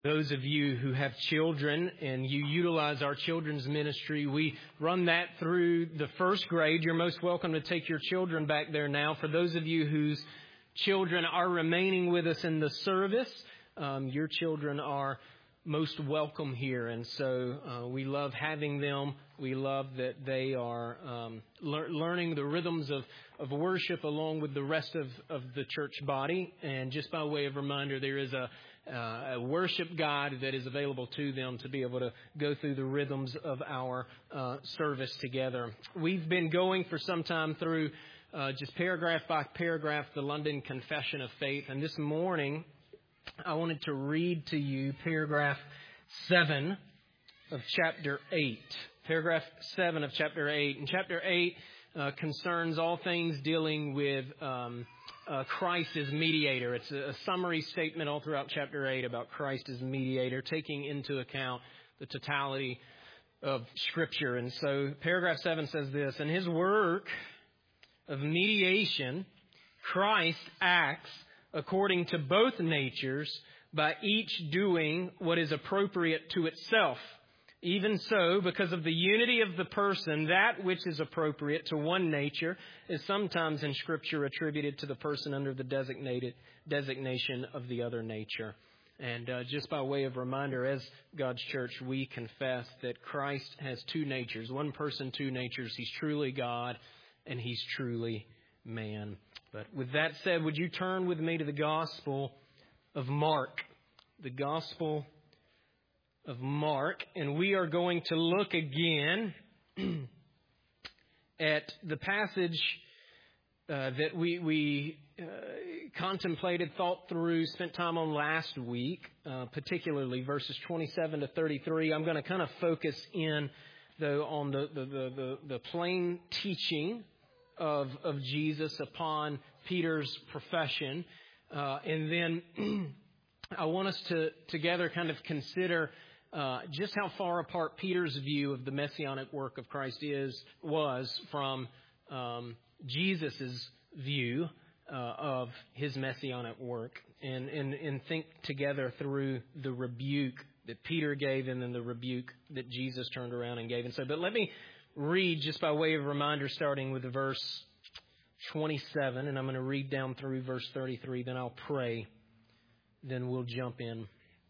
Those of you who have children and you utilize our children's ministry, we run that through the first grade. You're most welcome to take your children back there now. For those of you whose children are remaining with us in the service, your children are most welcome here. And so we love having them. We love that they are learning the rhythms of worship along with the rest of the church body. And just by way of reminder, there is a worship guide that is available to them to be able to go through the rhythms of our service together. We've been going for some time through just paragraph by paragraph the London Confession of Faith. And this morning, I wanted to read to you paragraph 7 of chapter 8. Paragraph 7 of chapter 8. And chapter 8 concerns all things dealing with Christ as mediator. It's a summary statement all throughout chapter 8 about Christ as mediator, taking into account the totality of Scripture. And so paragraph 7 says this: in his work of mediation, Christ acts according to both natures, by each doing what is appropriate to itself. Even so, because of the unity of the person, that which is appropriate to one nature is sometimes in Scripture attributed to the person under the designation of the other nature. And just by way of reminder, as God's church, we confess that Christ has two natures. One person, two natures. He's truly God and He's truly man. But with that said, would you turn with me to the Gospel of Mark? The Gospel of Mark, and we are going to look again at the passage that we contemplated, thought through, spent time on last week, particularly verses 27 to 33. I'm going to kind of focus in, though, on the plain teaching of Jesus upon Peter's profession, and then I want us to together kind of consider just how far apart Peter's view of the messianic work of Christ was from Jesus' view of his messianic work, and think together through the rebuke that Peter gave and then the rebuke that Jesus turned around and gave. And so, but let me read just by way of reminder, starting with the verse 27, and I'm going to read down through verse 33, then I'll pray, then we'll jump in.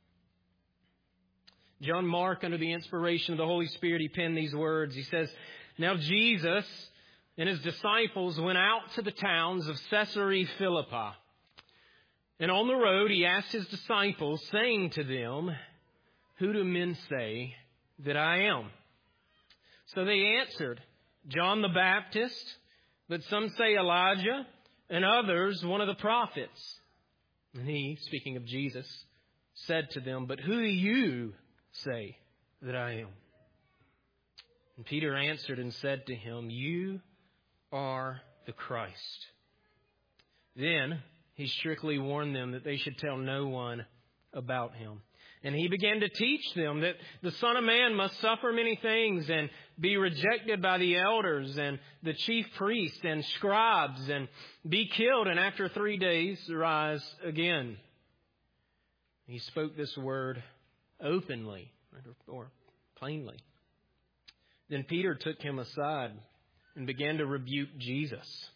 John Mark, under the inspiration of the Holy Spirit, he penned these words. He says, "Now Jesus and his disciples went out to the towns of Caesarea Philippi. And on the road he asked his disciples, saying to them, 'Who do men say that I am?' So they answered, 'John the Baptist, but some say Elijah, and others one of the prophets.' And he, speaking of Jesus, said to them, 'But who do you say that I am?' And Peter answered and said to him, 'You are the Christ.' Then he strictly warned them that they should tell no one about him. And he began to teach them that the Son of Man must suffer many things and be rejected by the elders and the chief priests and scribes and be killed, and after 3 days rise again." He spoke this word openly or plainly. Then Peter took him aside and began to rebuke Jesus.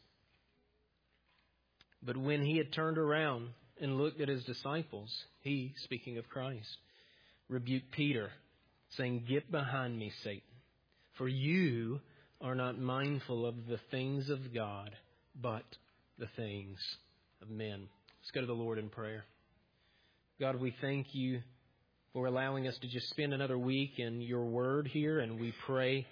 But when he had turned around and looked at his disciples, he, speaking of Christ, rebuked Peter, saying, "Get behind me, Satan, for you are not mindful of the things of God, but the things of men." Let's go to the Lord in prayer. God, we thank you for allowing us to just spend another week in your word here, and we pray,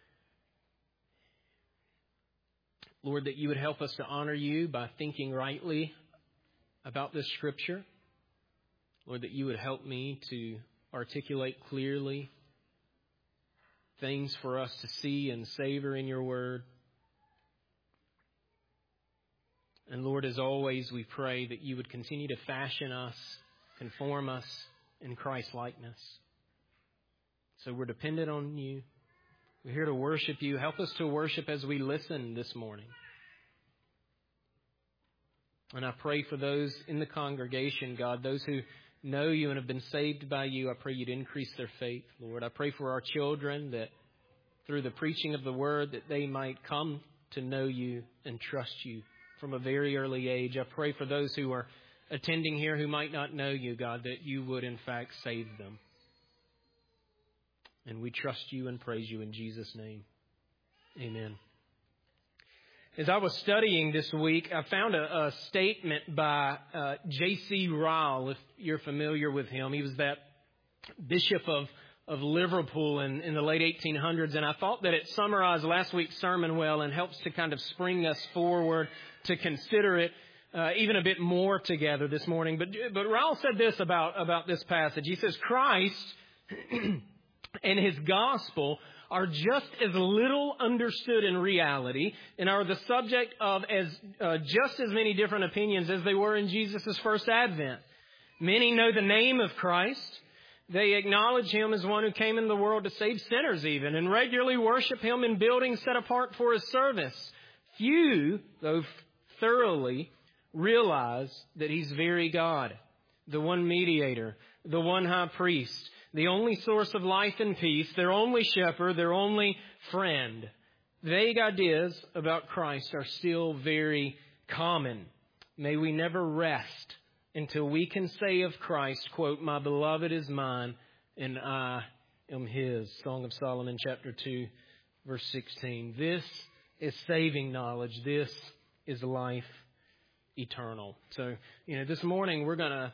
Lord, that you would help us to honor you by thinking rightly about this Scripture. Lord, that you would help me to articulate clearly things for us to see and savor in your word. And Lord, as always, we pray that you would continue to fashion us, conform us in Christ's likeness. So we're dependent on you. We're here to worship you. Help us to worship as we listen this morning. And I pray for those in the congregation, God, those who know you and have been saved by you. I pray you'd increase their faith, Lord. I pray for our children that through the preaching of the word that they might come to know you and trust you from a very early age. I pray for those who are attending here who might not know you, God, that you would in fact save them. And we trust you and praise you in Jesus' name. Amen. As I was studying this week, I found a statement by J.C. Ryle, if you're familiar with him. He was that bishop of Liverpool in the late 1800s, and I thought that it summarized last week's sermon well and helps to kind of spring us forward to consider it even a bit more together this morning. But Ryle said this about this passage. He says, Christ and his gospel are just as little understood in reality and are the subject of just as many different opinions as they were in Jesus' first advent. Many know the name of Christ. They acknowledge him as one who came in the world to save sinners even, and regularly worship him in buildings set apart for his service. Few, though thoroughly, realize that he's very God, the one mediator, the one high priest, the only source of life and peace, their only shepherd, their only friend. Vague ideas about Christ are still very common. May we never rest until we can say of Christ, quote, "My beloved is mine and I am his." Song of Solomon, chapter 2, verse 16. This is saving knowledge. This is life eternal. So, this morning we're gonna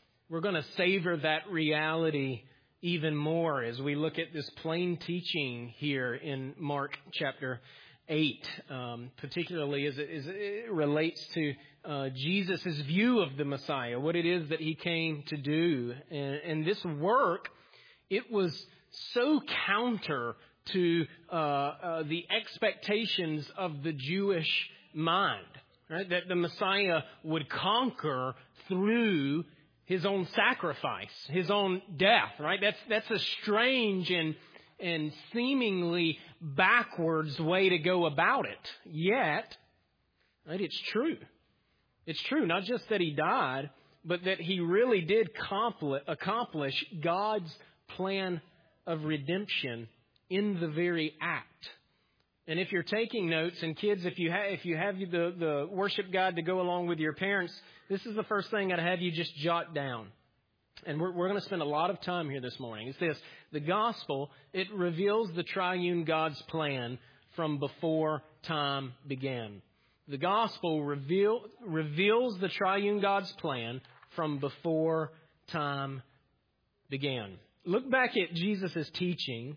savor that reality even more as we look at this plain teaching here in Mark chapter 8, particularly as it relates to Jesus' view of the Messiah, what it is that he came to do. And this work, it was so counter to the expectations of the Jewish mind, right? That the Messiah would conquer through his own sacrifice, his own death, right? That's a strange and seemingly backwards way to go about it. Yet, right, it's true. It's true, not just that he died, but that he really did accomplish God's plan of redemption in the very act. And if you're taking notes, and kids, if you have the worship guide to go along with your parents, this is the first thing I'd have you just jot down. And we're going to spend a lot of time here this morning. It's this: the gospel, it reveals the triune God's plan from before time began. The gospel reveals the triune God's plan from before time began. Look back at Jesus' teaching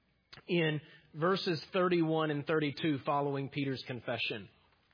in verses 31 and 32 following Peter's confession.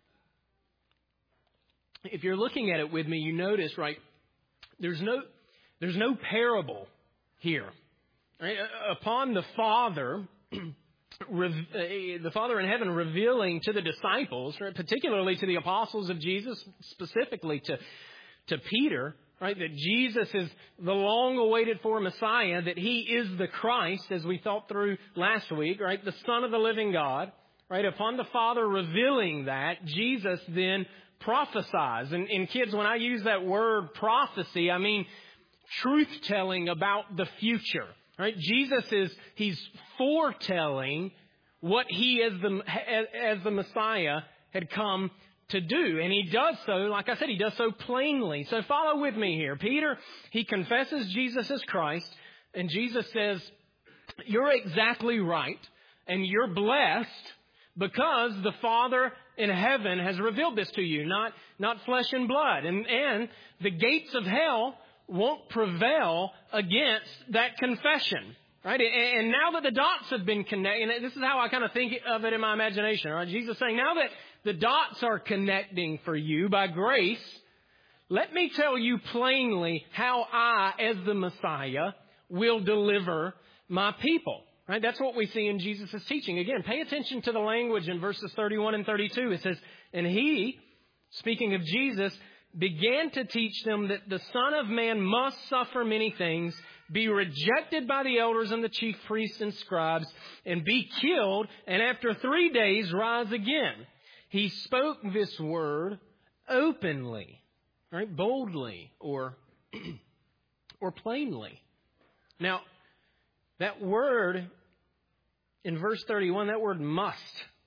If you're looking at it with me, you notice, right, there's no parable here. Right? Upon the Father in heaven revealing to the disciples, right, particularly to the apostles of Jesus, specifically to Peter, right, that Jesus is the long-awaited for Messiah, that he is the Christ, as we thought through last week, right, the Son of the living God, right, upon the Father revealing that, Jesus then prophesies. And kids, when I use that word prophecy, I mean truth-telling about the future, right? he's foretelling what he as the Messiah had come to do. And he does so, like I said, he does so plainly. So follow with me here. Peter, he confesses Jesus as Christ, and Jesus says, "You're exactly right, and you're blessed because the Father in heaven has revealed this to you, not flesh and blood. And the gates of hell won't prevail against that confession." Right? And now that the dots have been connected, and this is how I kind of think of it in my imagination. Right? Jesus saying, now that the dots are connecting for you by grace, let me tell you plainly how I, as the Messiah, will deliver my people. Right? That's what we see in Jesus' teaching. Again, pay attention to the language in verses 31 and 32. It says, "And he," speaking of Jesus, "began to teach them that the Son of Man must suffer many things, be rejected by the elders and the chief priests and scribes, and be killed, and after 3 days rise again." He spoke this word openly, right? Boldly, or or plainly. Now, that word in verse 31, that word must,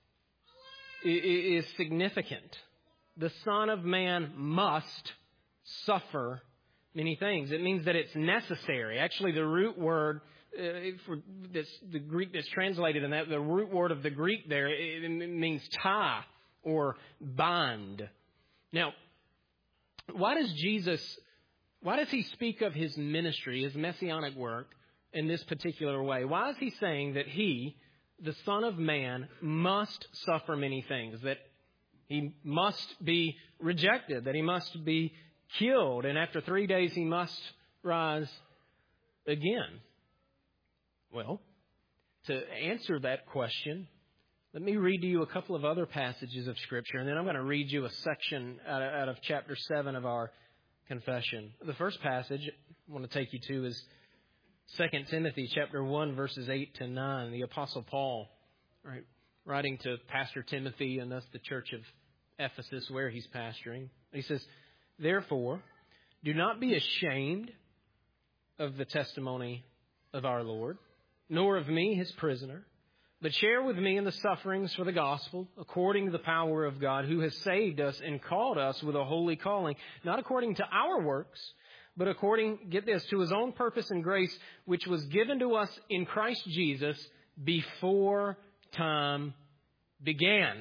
is significant. The Son of Man must suffer many things. It means that it's necessary. Actually, the root word for this, the Greek that's translated in that, the root word of the Greek there, it means tie or bind. Now, why does he speak of his ministry, his messianic work, in this particular way? Why is he saying that he, the Son of Man, must suffer many things, that he must be rejected, that he must be killed, and after 3 days he must rise again? Well, to answer that question, let me read to you a couple of other passages of Scripture, and then I'm going to read you a section out of chapter 7 of our confession. The first passage I want to take you to is 2 Timothy chapter 1, verses 8 to 9. The Apostle Paul, right, writing to Pastor Timothy and thus the church of Ephesus where he's pastoring. He says, "Therefore, do not be ashamed of the testimony of our Lord, nor of me, his prisoner, but share with me in the sufferings for the gospel, according to the power of God, who has saved us and called us with a holy calling, not according to our works, but according, get this, to his own purpose and grace, which was given to us in Christ Jesus before time began."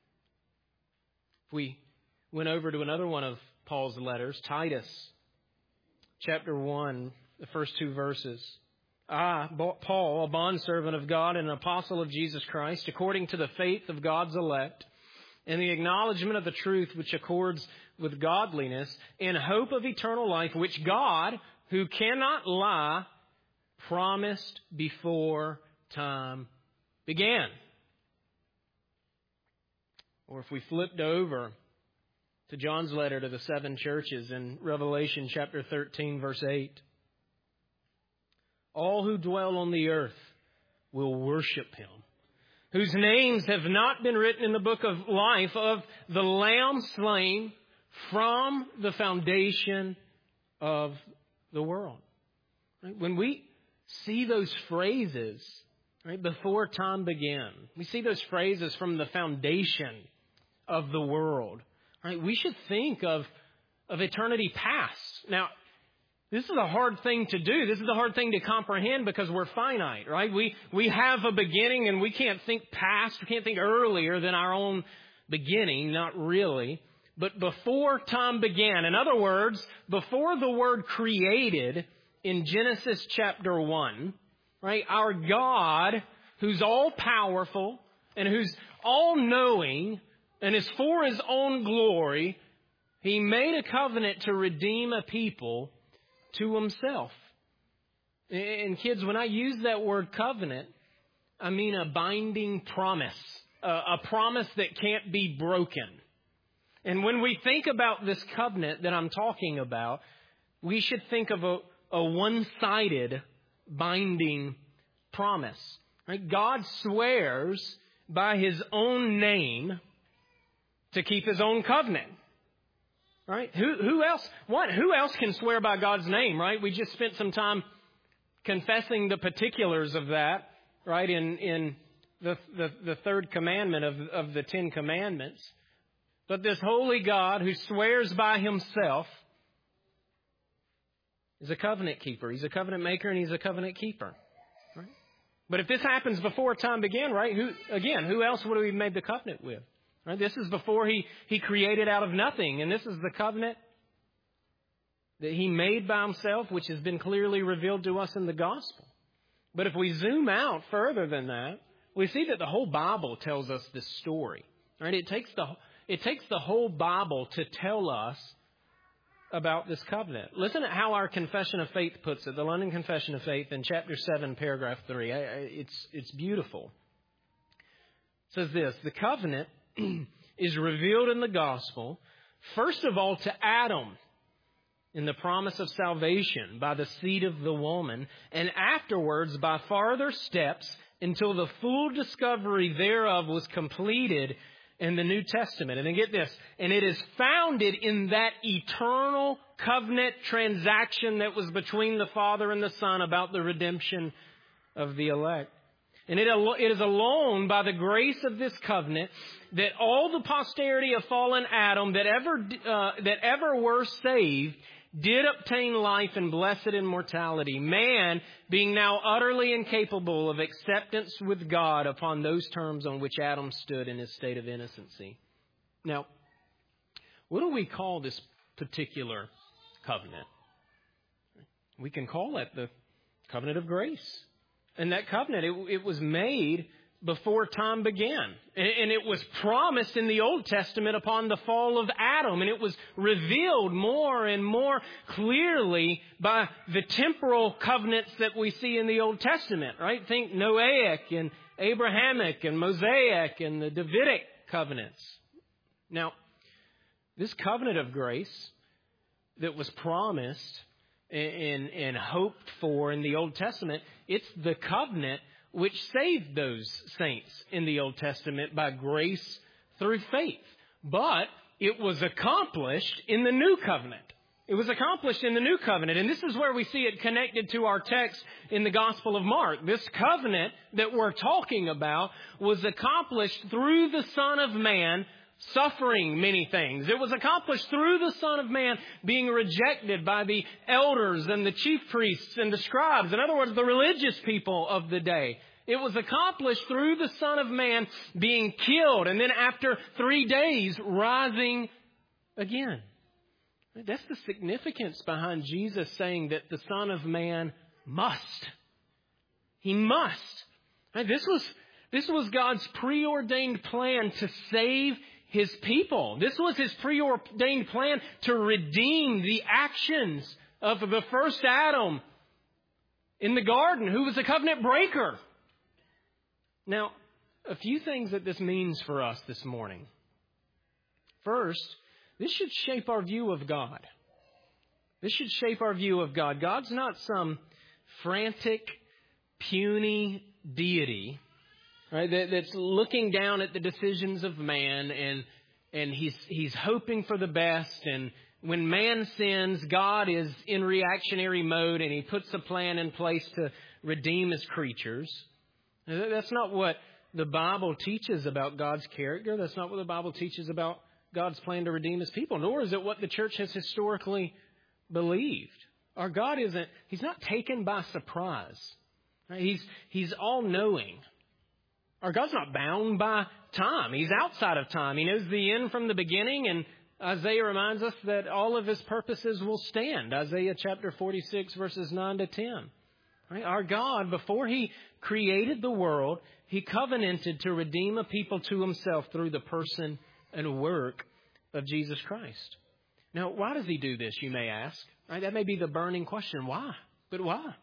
If we went over to another one of Paul's letters, Titus, chapter 1, the first 2 verses. "I, Paul, a bondservant of God and an apostle of Jesus Christ, according to the faith of God's elect, and the acknowledgement of the truth which accords with godliness, in hope of eternal life, which God, who cannot lie, promised before time began." Or if we flipped over to John's letter to the 7 churches in Revelation chapter 13, verse 8. "All who dwell on the earth will worship him, whose names have not been written in the book of life of the Lamb slain from the foundation of the world." Right? When we see those phrases, right, before time began, we see those phrases from the foundation of the world, right? We should think of eternity past. Now, this is a hard thing to do. This is a hard thing to comprehend because we're finite, right? We have a beginning and we can't think past, we can't think earlier than our own beginning, not really. But before time began, in other words, before the word created in Genesis chapter 1, right? Our God, who's all powerful and who's all knowing and is for his own glory, he made a covenant to redeem a people to himself. And kids, when I use that word covenant, I mean a binding promise, a promise that can't be broken. And when we think about this covenant that I'm talking about, we should think of a one-sided binding promise. Right? God swears by his own name to keep his own covenant. Right? Who else? What? Who else can swear by God's name? Right? We just spent some time confessing the particulars of that. Right? In the third commandment of the 10 Commandments. But this holy God who swears by himself is a covenant keeper. He's a covenant maker and he's a covenant keeper. Right? But if this happens before time began, right? Who else would we made the covenant with? Right? This is before he created out of nothing. And this is the covenant that he made by himself, which has been clearly revealed to us in the gospel. But if we zoom out further than that, we see that the whole Bible tells us this story. Right? It takes the whole Bible to tell us about this covenant. Listen to how our Confession of Faith puts it, the London Confession of Faith in chapter 7, paragraph 3. It's beautiful. It says this: "The covenant is revealed in the gospel, first of all to Adam in the promise of salvation by the seed of the woman, and afterwards by farther steps until the full discovery thereof was completed and the New Testament. And then get this, and it is founded in that eternal covenant transaction that was between the Father and the Son about the redemption of the elect. And it is alone by the grace of this covenant that all the posterity of fallen Adam that ever were saved did obtain life and blessed immortality, man being now utterly incapable of acceptance with God upon those terms on which Adam stood in his state of innocency. Now, what do we call this particular covenant? We can call it the covenant of grace. And that covenant, it was made before time began. And it was promised in the Old Testament upon the fall of Adam. And it was revealed more and more clearly by the temporal covenants that we see in the Old Testament, right? Think Noahic and Abrahamic and Mosaic and the Davidic covenants. Now, this covenant of grace that was promised and hoped for in the Old Testament, it's the covenant which saved those saints in the Old Testament by grace through faith. But it was accomplished in the New Covenant. It was accomplished in the New Covenant. And this is where we see it connected to our text in the Gospel of Mark. This covenant that we're talking about was accomplished through the Son of Man suffering many things. It was accomplished through the Son of Man being rejected by the elders and the chief priests and the scribes. In other words, the religious people of the day. It was accomplished through the Son of Man being killed and then after 3 days rising again. That's the significance behind Jesus saying that the Son of Man must. He must. This was God's preordained plan to save His people. This was His preordained plan to redeem the actions of the first Adam in the garden, who was a covenant breaker. Now, a few things that this means for us this morning. First, this should shape our view of God. This should shape our view of God. God's not some frantic, puny deity, right, that's looking down at the decisions of man and he's hoping for the best. And when man sins, God is in reactionary mode and He puts a plan in place to redeem His creatures. That's not what the Bible teaches about God's character. That's not what the Bible teaches about God's plan to redeem His people, nor is it what the church has historically believed. Our God He's not taken by surprise. Right? He's all-knowing. Our God's not bound by time. He's outside of time. He knows the end from the beginning, and Isaiah reminds us that all of His purposes will stand. Isaiah chapter 46, verses 9 to 10. Right? Our God, before He created the world, He covenanted to redeem a people to Himself through the person and work of Jesus Christ. Now, why does He do this, you may ask? Right? That may be the burning question. Why? But why?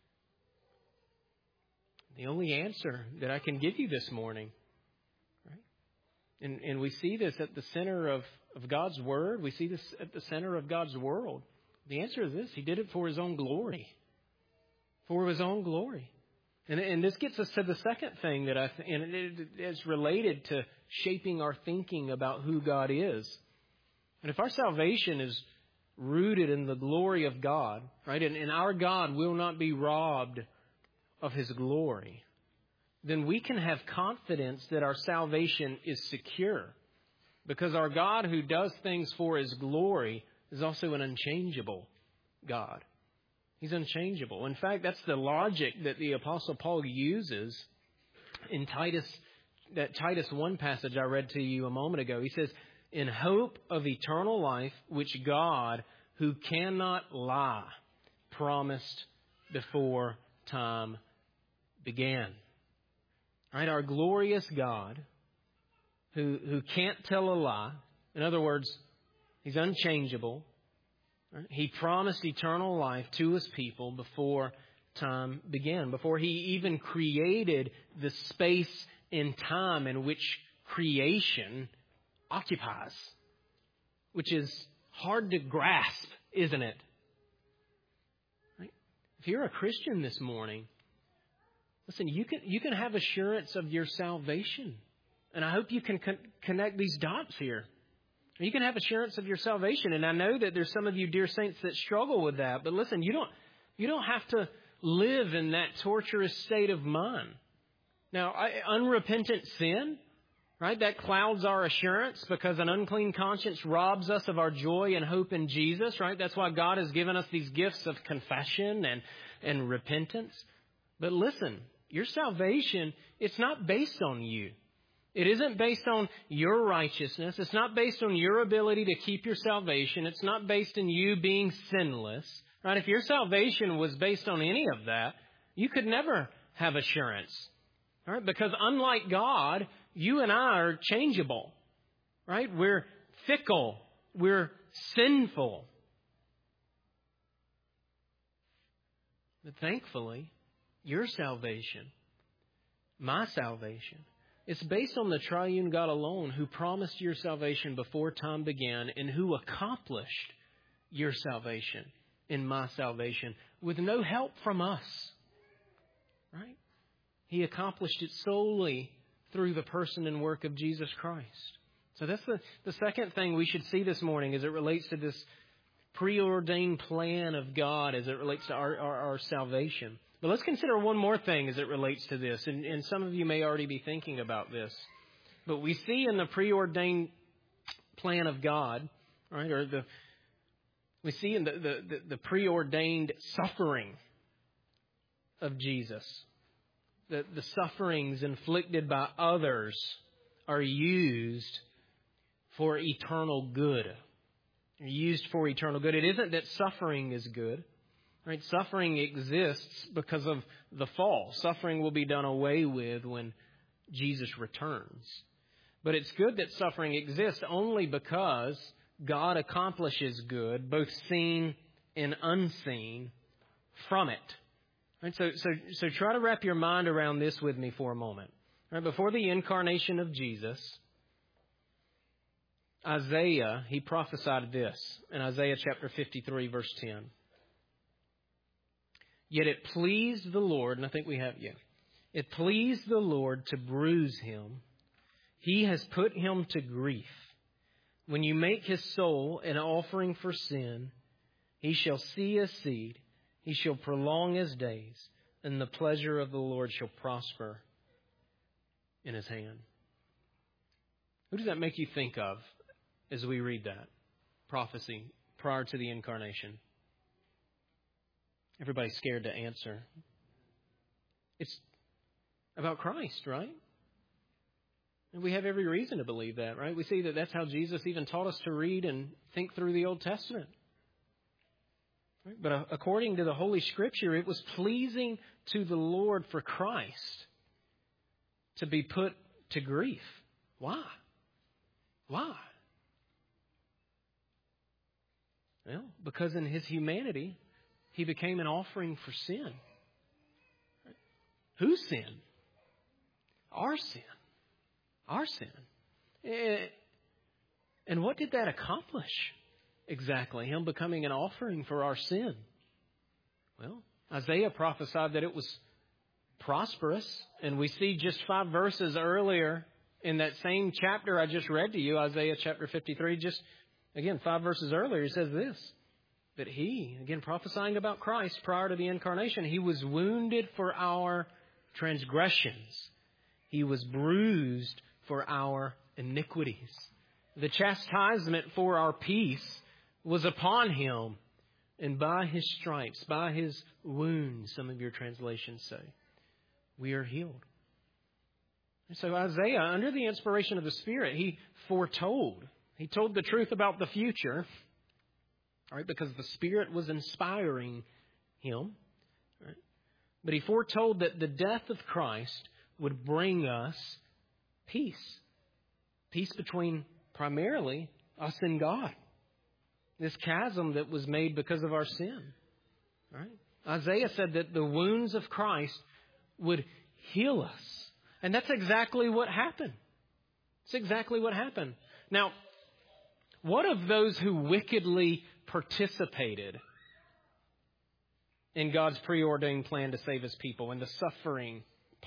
The only answer that I can give you this morning, right? And we see this at the center of God's Word. We see this at the center of God's world. The answer is this: He did it for His own glory. For His own glory. And this gets us to the second thing that and it is related to shaping our thinking about who God is. And if our salvation is rooted in the glory of God, right, and our God will not be robbed of His glory, then we can have confidence that our salvation is secure, because our God, who does things for His glory, is also an unchangeable God. He's unchangeable. In fact, that's the logic that the Apostle Paul uses in that Titus 1 passage I read to you a moment ago. He says, in hope of eternal life, which God, who cannot lie, promised before time began. Right? Our glorious God, who can't tell a lie. In other words, He's unchangeable. Right? He promised eternal life to His people before time began, before He even created the space and time in which creation occupies, which is hard to grasp, isn't it? Right? If you're a Christian this morning, listen, you can have assurance of your salvation. And I hope you can connect these dots here. You can have assurance of your salvation. And I know that there's some of you, dear saints, that struggle with that. But listen, you don't have to live in that torturous state of mind. Now, unrepentant sin, right? That clouds our assurance because an unclean conscience robs us of our joy and hope in Jesus, right? That's why God has given us these gifts of confession and repentance. But listen, your salvation, it's not based on you. It isn't based on your righteousness. It's not based on your ability to keep your salvation. It's not based on you being sinless. Right? If your salvation was based on any of that, you could never have assurance. Right? Because unlike God, you and I are changeable. Right? We're fickle. We're sinful. But thankfully, your salvation, my salvation, it's based on the triune God alone who promised your salvation before time began and who accomplished your salvation and my salvation with no help from us. Right? He accomplished it solely through the person and work of Jesus Christ. So that's the second thing we should see this morning as it relates to this preordained plan of God as it relates to our salvation. But let's consider one more thing as it relates to this. And some of you may already be thinking about this. But we see in the preordained plan of God, right, we see in the preordained suffering of Jesus, that the sufferings inflicted by others are used for eternal good. They're used for eternal good. It isn't that suffering is good. Right? Suffering exists because of the fall. Suffering will be done away with when Jesus returns. But it's good that suffering exists only because God accomplishes good, both seen and unseen, from it. Right? So try to wrap your mind around this with me for a moment. Right? Before the incarnation of Jesus, Isaiah, he prophesied this in Isaiah chapter 53, verse 10. Yet it pleased the Lord, and I think we have, it pleased the Lord to bruise him. He has put him to grief. When you make his soul an offering for sin, he shall see his seed. He shall prolong his days, and the pleasure of the Lord shall prosper in his hand. Who does that make you think of as we read that prophecy prior to the incarnation? Everybody's scared to answer. It's about Christ, right? And we have every reason to believe that, right? We see that that's how Jesus even taught us to read and think through the Old Testament. Right? But according to the Holy Scripture, it was pleasing to the Lord for Christ to be put to grief. Why? Why? Well, because in his humanity, he became an offering for sin. Whose sin? Our sin. Our sin. And what did that accomplish exactly? Him becoming an offering for our sin. Well, Isaiah prophesied that it was prosperous. And we see just 5 verses earlier in that same chapter I just read to you, Isaiah chapter 53, just again 5 verses earlier, he says this. That he, again prophesying about Christ prior to the incarnation, he was wounded for our transgressions. He was bruised for our iniquities. The chastisement for our peace was upon him. And by his stripes, by his wounds, some of your translations say, we are healed. And so Isaiah, under the inspiration of the Spirit, he foretold. He told the truth about the future. All right, because the Spirit was inspiring him. Right? But he foretold that the death of Christ would bring us peace. Peace between primarily us and God. This chasm that was made because of our sin. All right? Isaiah said that the wounds of Christ would heal us. And that's exactly what happened. It's exactly what happened. Now, what of those who wickedly participated in God's preordained plan to save his people in the suffering part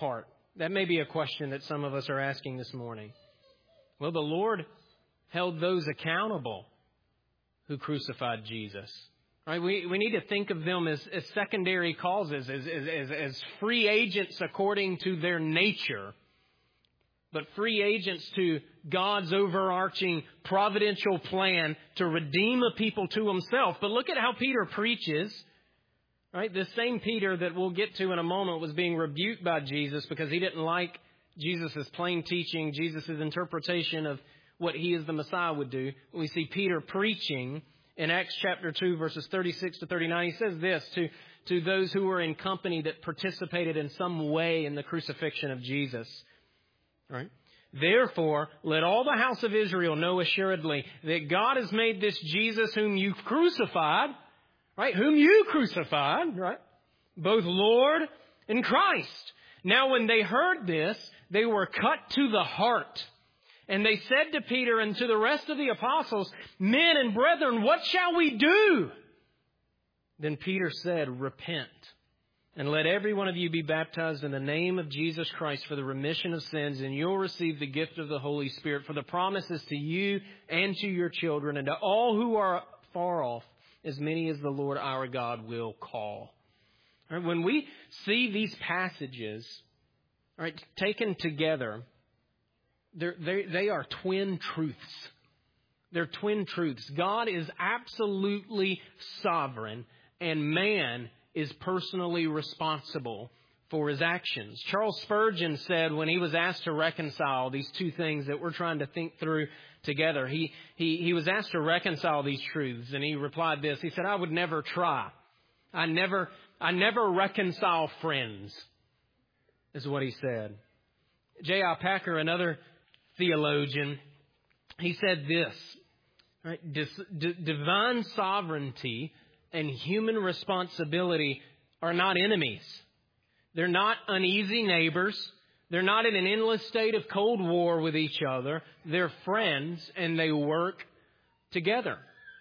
That may be a question that some of us are asking this morning. Well, the Lord held those accountable who crucified Jesus. Right? We need to think of them as secondary causes, as free agents according to their nature, but free agents to God's overarching providential plan to redeem a people to Himself. But look at how Peter preaches. Right? This same Peter that we'll get to in a moment was being rebuked by Jesus because he didn't like Jesus' plain teaching, Jesus' interpretation of what He as the Messiah would do. We see Peter preaching in Acts chapter 2, verses 36 to 39. He says this to those who were in company that participated in some way in the crucifixion of Jesus. Right? Therefore, let all the house of Israel know assuredly that God has made this Jesus whom you crucified, right? Whom you crucified, right? Both Lord and Christ. Now, when they heard this, they were cut to the heart. And they said to Peter and to the rest of the apostles, Men and brethren, what shall we do? Then Peter said, Repent. And let every one of you be baptized in the name of Jesus Christ for the remission of sins, and you'll receive the gift of the Holy Spirit. For the promise is to you and to your children and to all who are far off, as many as the Lord our God will call. Right, when we see these passages, right, taken together, they are twin truths. They're twin truths. God is absolutely sovereign, and man is personally responsible for his actions. Charles Spurgeon said when he was asked to reconcile these two things that we're trying to think through together, he was asked to reconcile these truths, and he replied this. He said, I would never try. I never reconcile friends, is what he said. J.I. Packer, another theologian, he said this, right? Divine sovereignty and human responsibility are not enemies. They're not uneasy neighbors. They're not in an endless state of cold war with each other. They're friends, and they work together.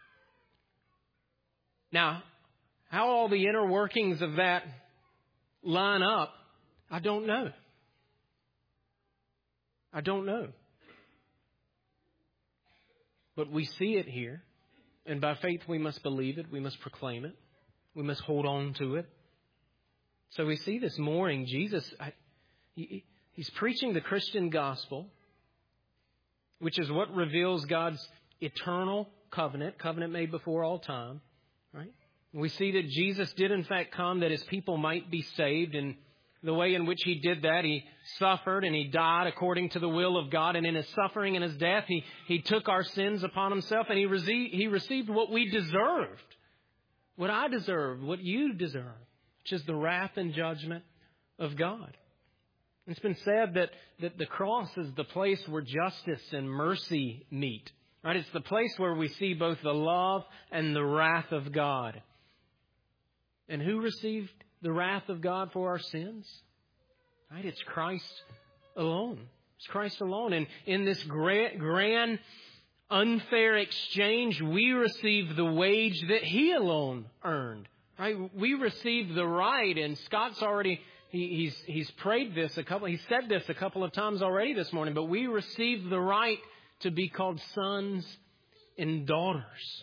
Now, how all the inner workings of that line up, I don't know. I don't know. But we see it here. And by faith, we must believe it. We must proclaim it. We must hold on to it. So we see this morning, Jesus, He's preaching the Christian gospel, which is what reveals God's eternal covenant made before all time. Right? We see that Jesus did in fact come that His people might be saved. And the way in which He did that, He suffered and He died according to the will of God. And in His suffering and His death, He took our sins upon Himself, and He received what we deserved, what I deserved, what you deserve, which is the wrath and judgment of God. It's been said that the cross is the place where justice and mercy meet. Right? It's the place where we see both the love and the wrath of God. And who received the wrath of God for our sins? Right? It's Christ alone. It's Christ alone. And in this grand unfair exchange, we receive the wage that He alone earned. Right? We receive the right, and Scott's already he's prayed this he said this a couple of times already this morning, but we receive the right to be called sons and daughters.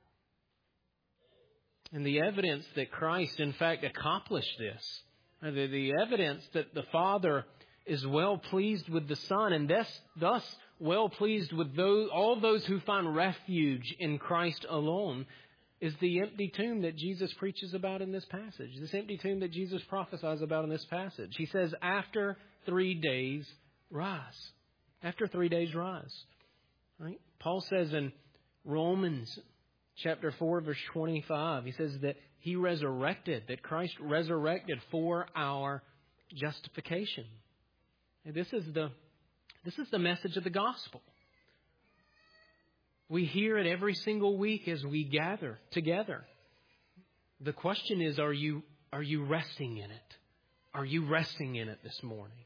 And the evidence that Christ, in fact, accomplished this, the evidence that the Father is well pleased with the Son, and thus well pleased with all those who find refuge in Christ alone, is the empty tomb that Jesus preaches about in this passage. This empty tomb that Jesus prophesies about in this passage. He says, after 3 days, rise. After 3 days, rise. Right? Paul says in Romans chapter 4, verse 25, he says that He resurrected, that Christ resurrected for our justification. And this is the message of the gospel. We hear it every single week as we gather together. The question is, are you resting in it? Are you resting in it this morning?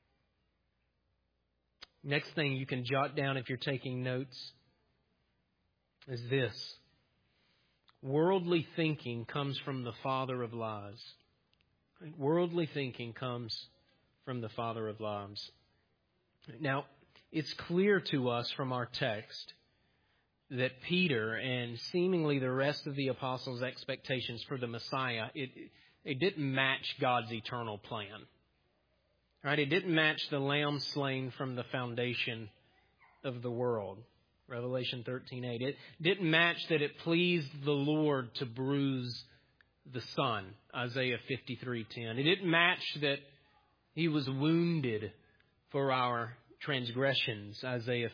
Next thing you can jot down if you're taking notes is this. Worldly thinking comes from the father of lies. Worldly thinking comes from the father of lies. Now, it's clear to us from our text that Peter and seemingly the rest of the apostles' expectations for the Messiah, it didn't match God's eternal plan. Right? It didn't match the lamb slain from the foundation of the world. Revelation 13:8. It didn't match that it pleased the Lord to bruise the Son. Isaiah 53:10. It didn't match that He was wounded for our transgressions. Isaiah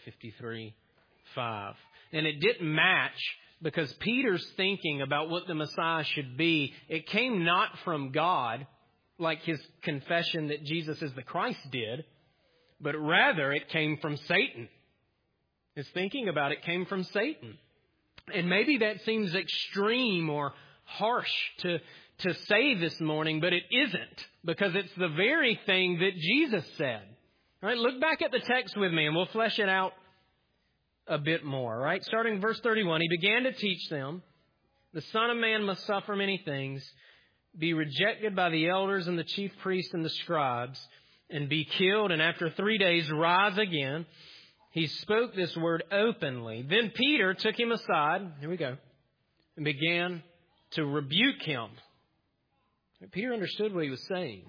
53:5. And it didn't match because Peter's thinking about what the Messiah should be, it came not from God, like his confession that Jesus is the Christ did, but rather it came from Satan. His thinking about it came from Satan. And maybe that seems extreme or harsh to say this morning, but it isn't, because it's the very thing that Jesus said. All right, look back at the text with me and we'll flesh it out a bit more, right? Starting in verse 31, He began to teach them, the Son of Man must suffer many things, be rejected by the elders and the chief priests and the scribes, and be killed, and after 3 days rise again. He spoke this word openly. Then Peter took him aside, here we go, and began to rebuke him. Peter understood what he was saying.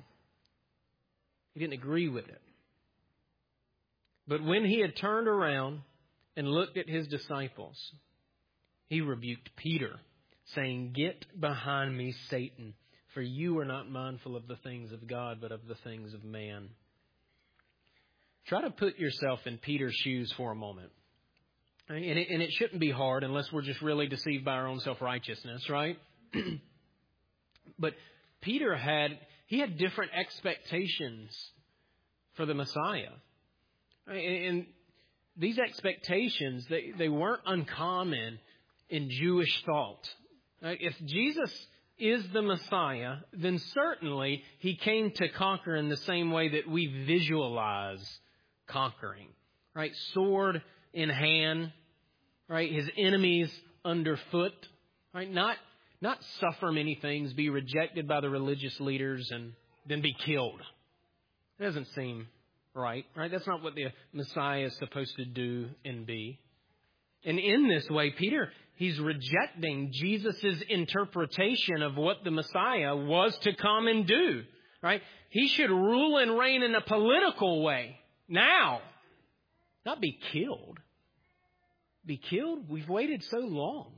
He didn't agree with it. But when he had turned around and looked at his disciples, he rebuked Peter, saying, "Get behind me, Satan, for you are not mindful of the things of God, but of the things of man." Try to put yourself in Peter's shoes for a moment. And it shouldn't be hard unless we're just really deceived by our own self-righteousness, right? But Peter had different expectations for the Messiah. And these expectations, they weren't uncommon in Jewish thought. If Jesus is the Messiah, then certainly He came to conquer in the same way that we visualize conquering. Right? Sword in hand, right? His enemies underfoot, right? Not suffer many things, be rejected by the religious leaders and then be killed. It doesn't seem right? That's not what the Messiah is supposed to do and be. And in this way, Peter, he's rejecting Jesus' interpretation of what the Messiah was to come and do, right? He should rule and reign in a political way now, not be killed. Be killed? We've waited so long.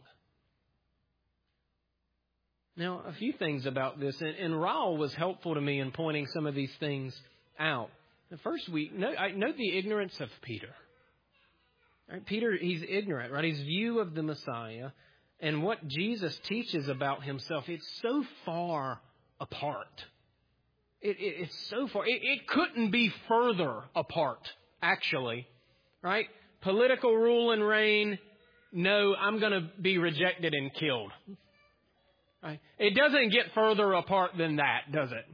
Now, a few things about this, and Raul was helpful to me in pointing some of these things out. First, I note the ignorance of Peter. Right? Peter, he's ignorant, right? His view of the Messiah and what Jesus teaches about Himself, it's so far apart. It's so far. It couldn't be further apart, actually, right? Political rule and reign, no, I'm going to be rejected and killed. Right? It doesn't get further apart than that, does it?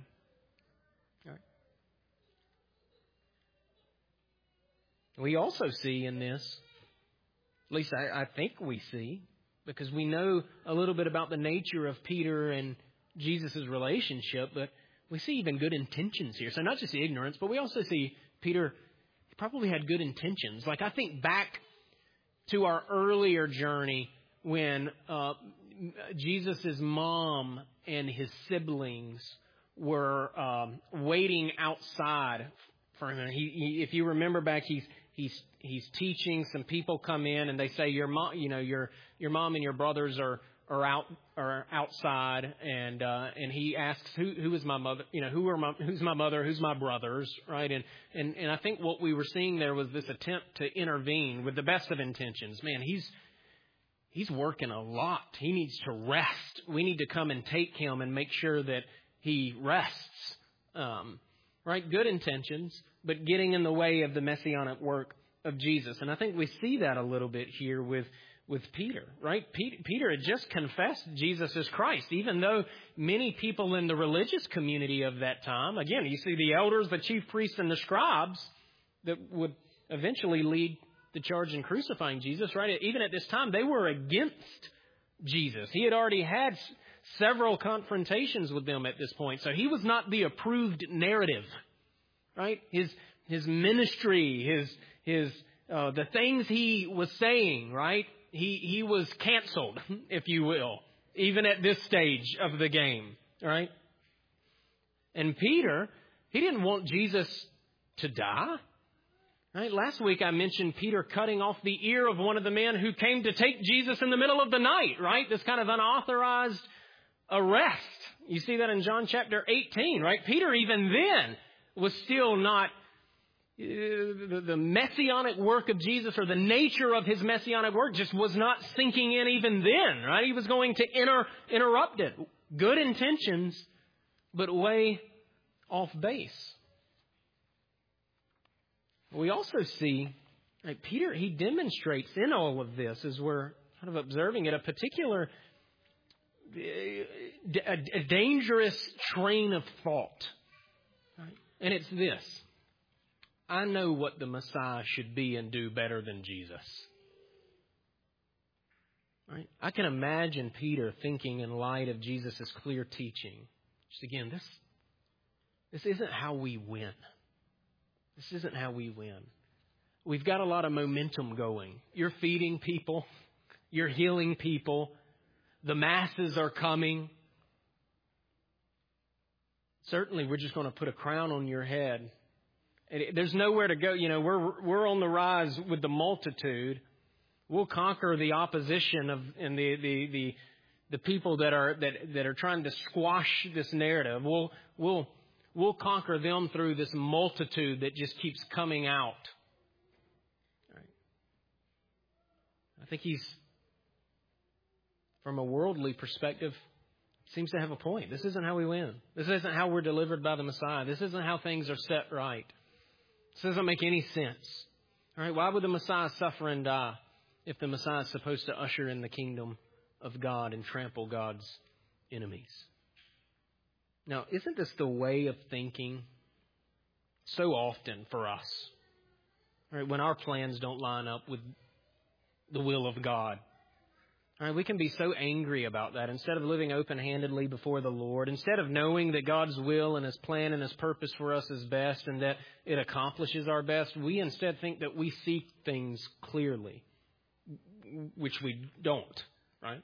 We also see in this, at least I think we see, because we know a little bit about the nature of Peter and Jesus' relationship, but we see even good intentions here. So not just the ignorance, but we also see Peter probably had good intentions. Like I think back to our earlier journey when Jesus' mom and his siblings were waiting outside for him. If you remember back, he's teaching. Some people come in and they say, your mom and your brothers are outside, and he asks, who is my mother? Who's my mother? Who's my brothers? Right? And I think what we were seeing there was this attempt to intervene with the best of intentions. Man, he's working a lot. He needs to rest. We need to come and take him and make sure that he rests. Right? Good intentions, but getting in the way of the messianic work of Jesus. And I think we see that a little bit here with Peter, right? Peter had just confessed Jesus as Christ, even though many people in the religious community of that time, again, you see the elders, the chief priests, and the scribes that would eventually lead the charge in crucifying Jesus, right? Even at this time, they were against Jesus. He had already had several confrontations with them at this point. So he was not the approved narrative right? His ministry, the things he was saying, right? He was canceled, if you will, even at this stage of the game, right? And Peter, he didn't want Jesus to die. Right? Last week I mentioned Peter cutting off the ear of one of the men who came to take Jesus in the middle of the night, right? This kind of unauthorized arrest. You see that in John chapter 18, right? Peter even then was still not the messianic work of Jesus, or the nature of his messianic work just was not sinking in even then, right? He was going to interrupt it. Good intentions, but way off base. We also see, like Peter, he demonstrates in all of this, as we're kind of observing it, a particular a dangerous train of thought. Right? And it's this: I know what the Messiah should be and do better than Jesus. Right? I can imagine Peter thinking, in light of Jesus' clear teaching, just again, this isn't how we win. This isn't how we win. We've got a lot of momentum going. You're feeding people. You're healing people. The masses are coming. Certainly, we're just going to put a crown on your head. There's nowhere to go. You know, we're on the rise with the multitude. We'll conquer the opposition and the people that are trying to squash this narrative. We'll conquer them through this multitude that just keeps coming out. Right. I think he's, from a worldly perspective, seems to have a point. This isn't how we win. This isn't how we're delivered by the Messiah. This isn't how things are set right. This doesn't make any sense. All right, why would the Messiah suffer and die if the Messiah is supposed to usher in the kingdom of God and trample God's enemies? Now, isn't this the way of thinking so often for us? Right, when our plans don't line up with the will of God. Right, we can be so angry about that. Instead of living open-handedly before the Lord, instead of knowing that God's will and His plan and His purpose for us is best and that it accomplishes our best, we instead think that we see things clearly, which we don't, right?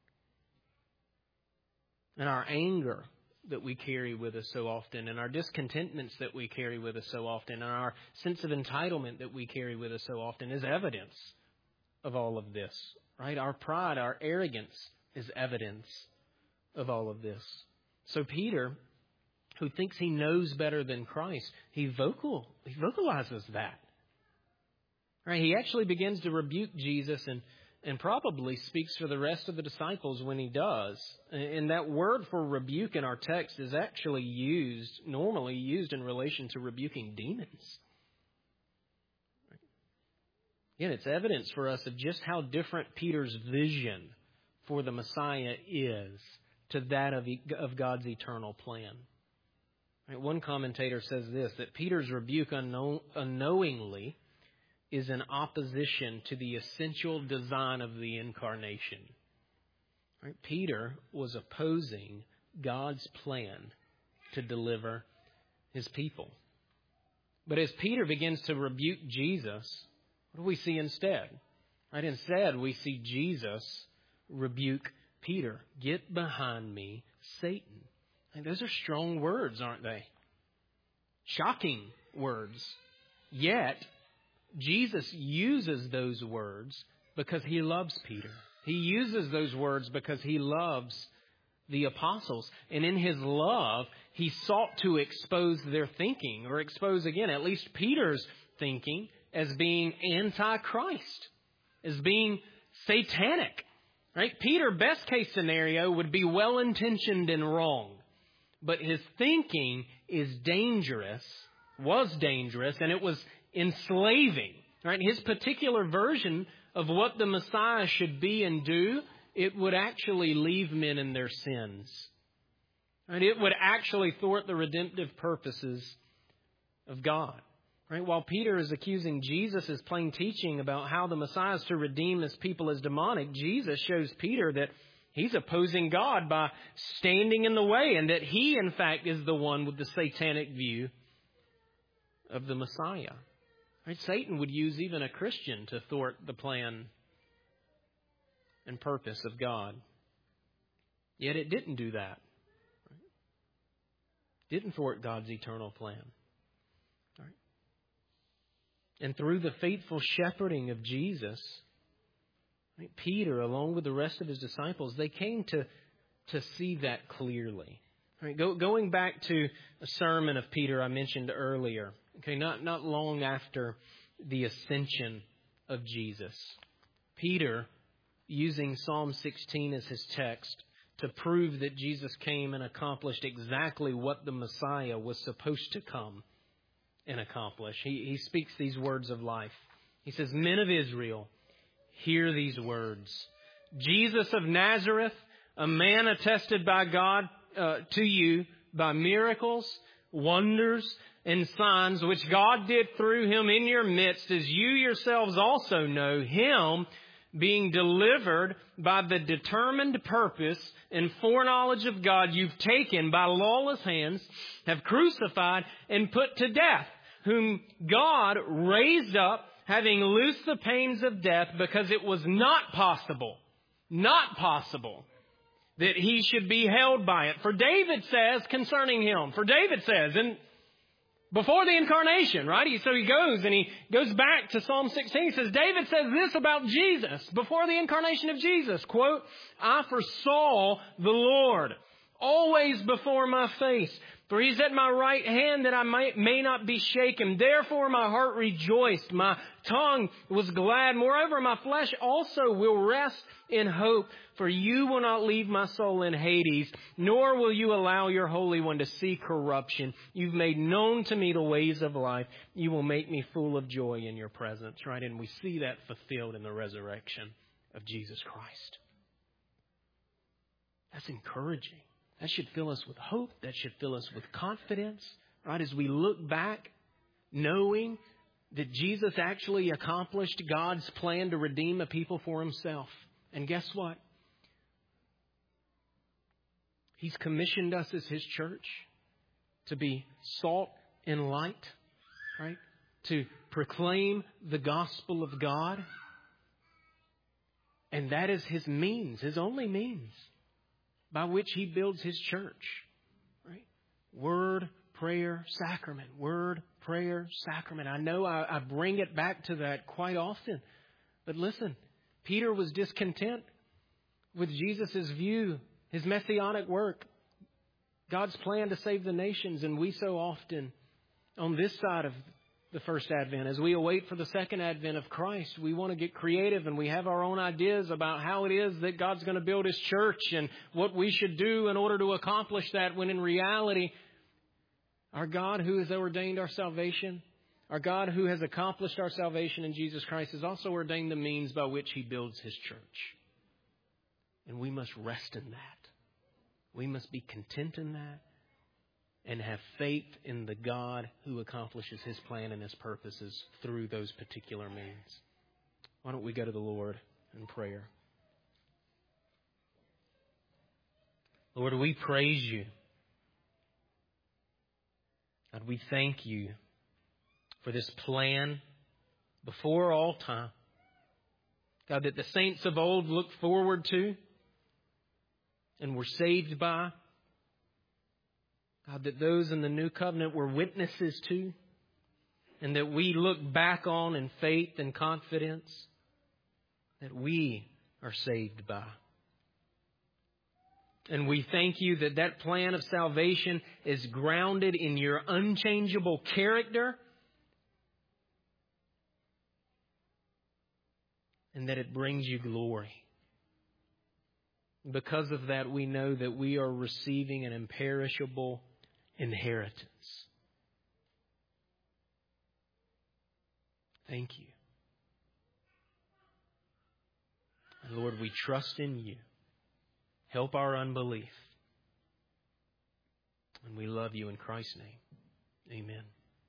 And our anger that we carry with us so often, and our discontentments that we carry with us so often, and our sense of entitlement that we carry with us so often is evidence of all of this, right? Our pride, our arrogance is evidence of all of this. So Peter, who thinks he knows better than Christ, he vocalizes that. Right? He actually begins to rebuke Jesus and probably speaks for the rest of the disciples when he does. And that word for rebuke in our text is actually normally used in relation to rebuking demons. Again, it's evidence for us of just how different Peter's vision for the Messiah is to that of God's eternal plan. Right? One commentator says this, that Peter's rebuke unknowingly is in opposition to the essential design of the incarnation. Right? Peter was opposing God's plan to deliver His people. But as Peter begins to rebuke Jesus, what do we see instead? Right? Instead, we see Jesus rebuke Peter. Get behind me, Satan. And those are strong words, aren't they? Shocking words. Yet, Jesus uses those words because He loves Peter. He uses those words because He loves the apostles. And in His love, He sought to expose their thinking, or expose, again, at least Peter's thinking, as being anti-Christ, as being satanic. Right? Peter, best case scenario, would be well-intentioned and wrong. But his thinking was dangerous, and it was enslaving. Right? His particular version of what the Messiah should be and do, it would actually leave men in their sins. Right? It would actually thwart the redemptive purposes of God. Right? While Peter is accusing Jesus' plain teaching about how the Messiah is to redeem His people as demonic, Jesus shows Peter that he's opposing God by standing in the way, and that he, in fact, is the one with the satanic view of the Messiah. Right? Satan would use even a Christian to thwart the plan and purpose of God. Yet it didn't do that. Right? Didn't thwart God's eternal plan. Right? And through the faithful shepherding of Jesus, right, Peter, along with the rest of his disciples, they came to see that clearly. Right? Going back to a sermon of Peter I mentioned earlier, okay, not long after the ascension of Jesus, Peter, using Psalm 16 as his text to prove that Jesus came and accomplished exactly what the Messiah was supposed to come and accomplish, he speaks these words of life. He says, "Men of Israel, hear these words. Jesus of Nazareth, a man attested by God to you by miracles, wonders, and signs, which God did through him in your midst, as you yourselves also know, him being delivered by the determined purpose and foreknowledge of God, you've taken by lawless hands, have crucified and put to death, whom God raised up, having loosed the pains of death, because it was not possible that he should be held by it. For David says concerning him, and before the incarnation, right? So he goes back to Psalm 16. He says, David says this about Jesus before the incarnation of Jesus, quote, "I foresaw the Lord always before my face. For he's at my right hand that I may not be shaken. Therefore my heart rejoiced. My tongue was glad. Moreover, my flesh also will rest in hope. For you will not leave my soul in Hades, nor will you allow your Holy One to see corruption. You've made known to me the ways of life. You will make me full of joy in your presence." Right? And we see that fulfilled in the resurrection of Jesus Christ. That's encouraging. That should fill us with hope. That should fill us with confidence, right? As we look back, knowing that Jesus actually accomplished God's plan to redeem a people for himself. And guess what? He's commissioned us as his church to be salt and light, right? To proclaim the gospel of God. And that is his means, his only means, by which he builds his church, right? Word, prayer, sacrament. Word, prayer, sacrament. I know I bring it back to that quite often. But listen, Peter was discontent with Jesus' view, his messianic work, God's plan to save the nations. And we so often, on this side of the first advent, as we await for the second advent of Christ, we want to get creative and we have our own ideas about how it is that God's going to build his church and what we should do in order to accomplish that, when in reality, our God who has ordained our salvation, our God who has accomplished our salvation in Jesus Christ, has also ordained the means by which he builds his church. And we must rest in that. We must be content in that. And have faith in the God who accomplishes his plan and his purposes through those particular means. Why don't we go to the Lord in prayer? Lord, we praise you. God, we thank you for this plan before all time. God, that the saints of old looked forward to and were saved by. God, that those in the new covenant were witnesses to, and that we look back on in faith and confidence that we are saved by. And we thank you that that plan of salvation is grounded in your unchangeable character, and that it brings you glory. Because of that, we know that we are receiving an imperishable inheritance. Thank you. And Lord, we trust in you. Help our unbelief. And we love you in Christ's name. Amen.